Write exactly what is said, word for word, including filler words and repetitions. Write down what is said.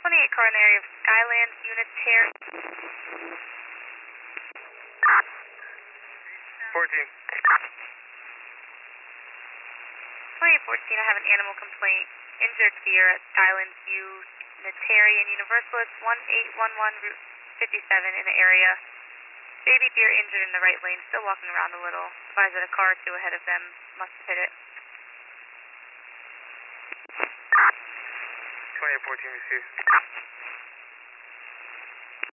twenty-eight car in the area of Skylands Unitary. fourteen. twenty-eight fourteen, I have an animal complaint. Injured deer at Skylands Unitarian Universalist one eight one one Route fifty-seven in the area. Baby deer injured in the right lane, still walking around a little. Advised that a car or two ahead of them must have hit it. twenty-eight fourteen received.